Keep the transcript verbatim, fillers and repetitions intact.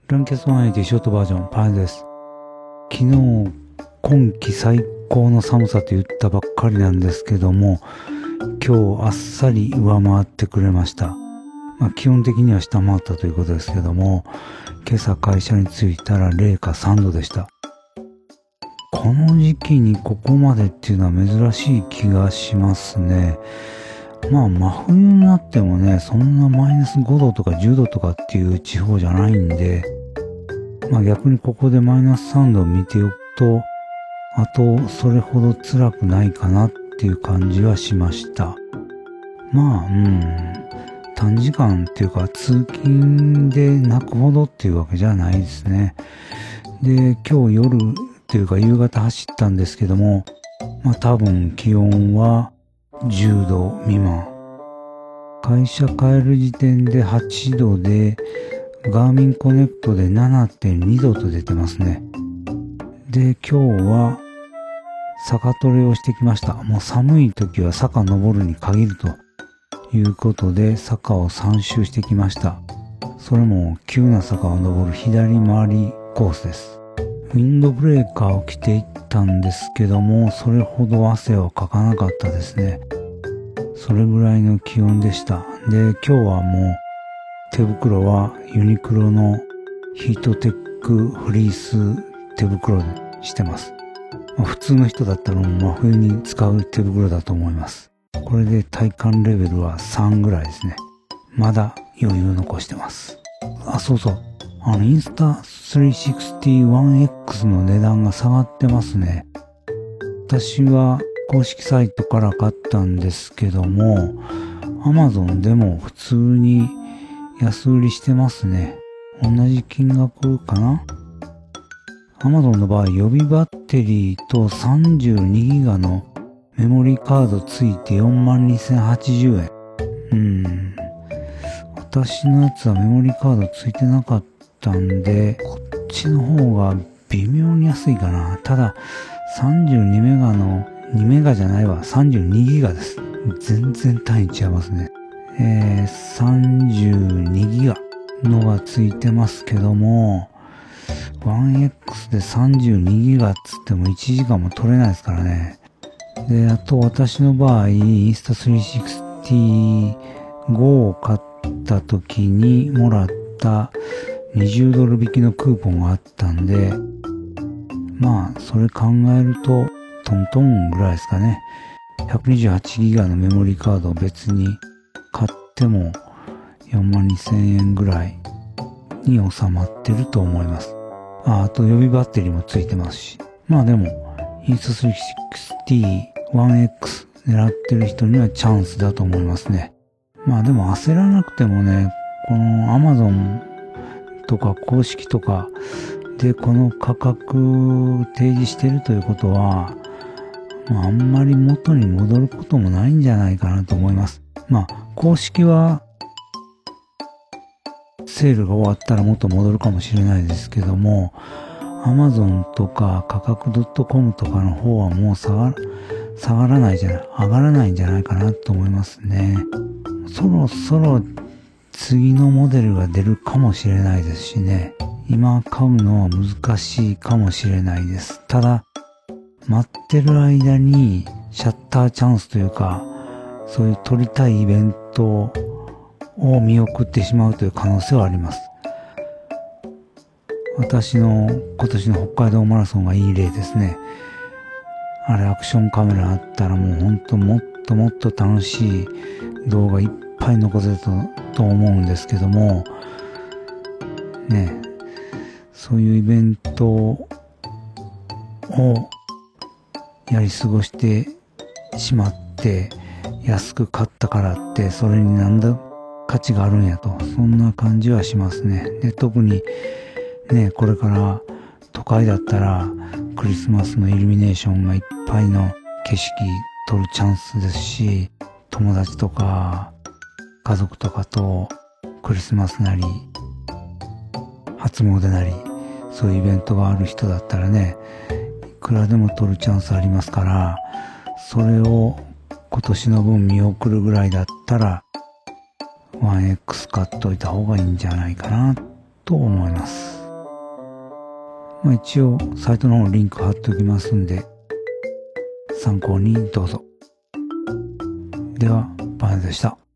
ランキャストワンエイティショートバージョンパンです。昨日今季最高の寒さと言ったばっかりなんですけども、今日あっさり上回ってくれました。まあ、基本的には下回ったということですけども、今朝会社に着いたら零下さんどでした。この時期にここまでっていうのは珍しい気がしますね。まあ真冬になってもね、そんなマイナスごどとかじゅうどとかっていう地方じゃないんで、まあ逆にここでマイナスさんどを見ておくと、あとそれほど辛くないかなっていう感じはしました。まあ、うん、短時間っていうか通勤で泣くほどっていうわけじゃないですね。で、今日夜っていうか夕方走ったんですけども、まあ多分気温はじゅうど未満。会社帰る時点ではちどで、ガーミンコネクトで ななてんにどと出てますね。で、今日は坂トレをしてきました。もう寒い時は坂登るに限るということで坂をさん周してきました。それも急な坂を登る左回りコースです。ウィンドブレーカーを着ていったんですけども、それほど汗はかかなかったですね。それぐらいの気温でした。で、今日はもう手袋はユニクロのヒートテックフリース手袋にしてます。まあ、普通の人だったら真冬に使う手袋だと思います。これで体感レベルはさんぐらいですね。まだ余裕残してます。あ、そうそう。あの、インスタスリーシックスティワンエックス の値段が下がってますね。私は公式サイトから買ったんですけども、Amazon でも普通に安売りしてますね。同じ金額かな？ Amazon の場合、予備バッテリーと さんじゅうにギガ のメモリーカードついて よんまんにせんはちじゅうえん。うん。私のやつはメモリーカードついてなかったんで、こっちの方が微妙に安いかな。ただ、さんじゅうにメガの、にメガじゃないわ、さんじゅうにギガです。全然単位違いますね。えー、さんじゅうにギガのがついてますけども、ワンエックス でさんじゅうにギガっつってもいちじかんも取れないですからね。で、あと私の場合、インスタスリーシックスティごを買った時にもらったにじゅうドル引きのクーポンがあったんで、まあ、それ考えると、トントンぐらいですかね。ひゃくにじゅうはちギガのメモリーカードを別に買ってもよんまんにせんえんぐらいに収まってると思います。あ、あと予備バッテリーもついてますし。まあでも、インスタスリーシックスティワンエックス 狙ってる人にはチャンスだと思いますね。まあでも焦らなくてもね、この Amazon とか公式とかでこの価格提示してるということは、まあ、あんまり元に戻ることもないんじゃないかなと思います。まあ公式はセールが終わったらもっと戻るかもしれないですけども、Amazon とか価格 .com とかの方はもう下が下がらないじゃない、上がらないんじゃないかなと思いますね。そろそろ次のモデルが出るかもしれないですしね。今買うのは難しいかもしれないです。ただ、待ってる間にシャッターチャンスというか、そういう撮りたいイベントを見送ってしまうという可能性はあります。私の今年の北海道マラソンがいい例ですね。あれアクションカメラあったらもうほんともっともっと楽しい動画いっぱい残せたと思うんですけども、ね、そういうイベントをやり過ごしてしまって安く買ったからってそれになんだ価値があるんやと、そんな感じはしますね。で、特にね、これから都会だったらクリスマスのイルミネーションがいっぱいの景色撮るチャンスですし、友達とか家族とかとクリスマスなり初詣なりそういうイベントがある人だったらね、いくらでも撮るチャンスありますから、それを今年の分見送るぐらいだったら ワンエックス 買っといた方がいいんじゃないかなと思います。まあ、一応サイトの方リンク貼っておきますんで参考にどうぞ。では、パンでした。